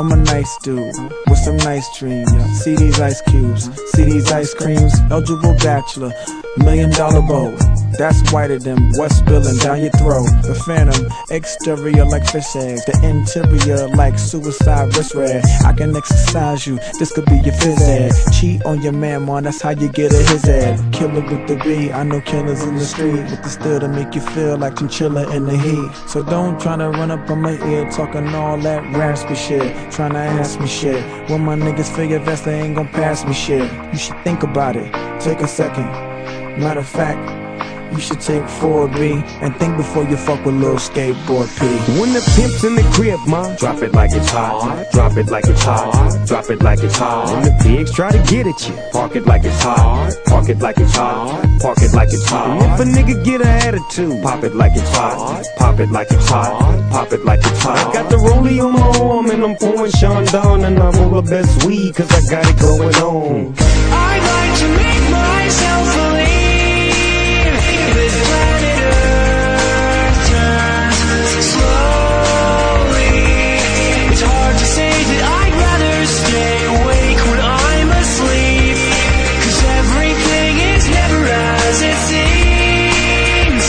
I'm a nice dude with some nice dreams. See these ice cubes, see these ice creams. Eligible bachelor, $1 million bowl. That's whiter than what's spilling down your throat. The phantom, exterior like fish eggs, the interior like suicide wrist rag. I can exercise you, this could be your phys ed. Cheat on your man, man, that's how you get a his ad. Killer with the B, I know killers in the street with the still to make you feel like chinchilla in the heat. So don't tryna run up on my ear talking all that raspy shit, tryna ask me shit. When my niggas figure vest, they ain't gon' pass me shit. You should think about it, take a second. Matter of fact, you should take 4B and think before you fuck with little skateboard P. When the pimp's in the crib, ma, drop it like it's hot. Drop it like it's hot. Drop it like it's hot. When the pigs try to get at you, park it like it's hot. Park it like it's hot. Park it like it's hot. And if a nigga get an attitude, pop it like it's hot. Pop it like it's hot. Pop it like it's hot. I got the rollie on my arm and I'm pouring Chandon and I'm all the best weed cause I got it going on. I'd like to make myself believe this planet Earth turns slowly. It's hard to say that I'd rather stay awake when I'm asleep, cause everything is never as it seems.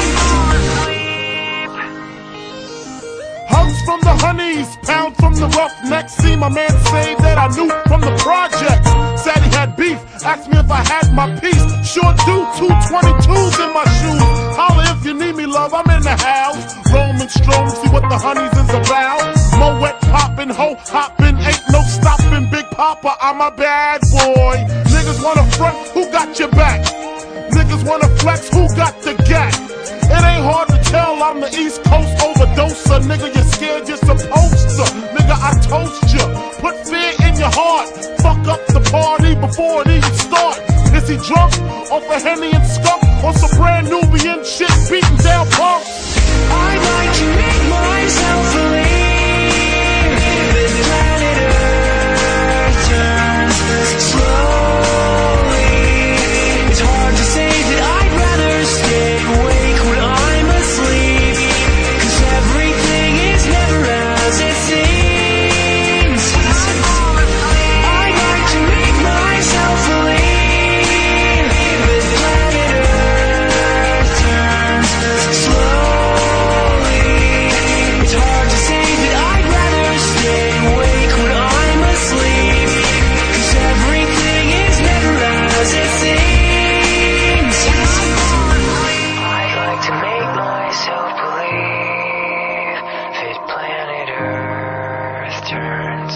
Hugs from the honeys, pounds from the roughnecks. See my man say that I knew from the projects. Said he had beef, asked me if I had my piece. Sure do, 222s in my shoes. Holla if you need me, love, I'm in the house. Roaming strong, see what the honeys is about. Moet poppin', ho hoppin', ain't no stoppin'. Big Papa, I'm a bad boy. Niggas wanna front, who got your back? Niggas wanna flex, who got the gap? It ain't hard to tell, I'm the East Coast overdoser. Nigga, you're scared, you're supposed to. Nigga, I toast ya. Put fear in your heart. Fuck up the party before it even start. Is he drunk off a Henny and skunk? Or some brand Nubian shit beating down punks? I'd like to make myself believe this planet Earth turns slowly. It's hard to say that I'd rather stay awake when I'm asleep, cause everything is never as it seems. I'd like to make myself believe this planet Earth turns slowly. It's hard to say that I'd rather stay awake when I'm asleep, cause everything is never as it seems. I'd like to make myself believe that planet Earth turns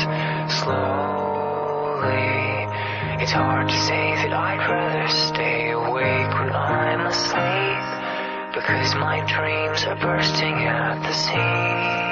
slowly. It's hard to say that I'd rather stay awake when I'm asleep, because my dreams are bursting at the seams.